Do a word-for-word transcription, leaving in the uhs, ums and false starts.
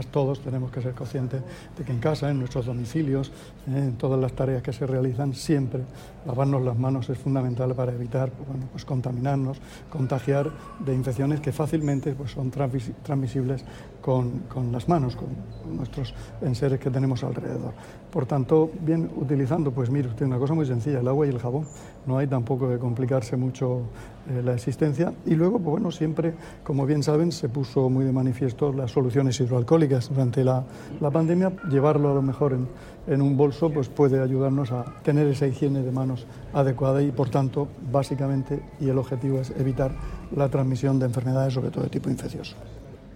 Todos tenemos que ser conscientes de que en casa, en nuestros domicilios, eh, en todas las tareas que se realizan, siempre lavarnos las manos es fundamental para evitar pues, bueno, pues contaminarnos, contagiar de infecciones que fácilmente pues, son transmisibles con, con las manos, con nuestros enseres que tenemos alrededor. Por tanto, bien utilizando, pues mire usted, una cosa muy sencilla, el agua y el jabón. No hay tampoco que complicarse mucho eh, la existencia. Y luego, pues bueno, siempre, como bien saben, se puso muy de manifiesto las soluciones hidroalcohólicas durante la, la pandemia. Llevarlo a lo mejor en, en un bolso pues puede ayudarnos a tener esa higiene de manos adecuada y, por tanto, básicamente, y el objetivo es evitar la transmisión de enfermedades, sobre todo de tipo infeccioso.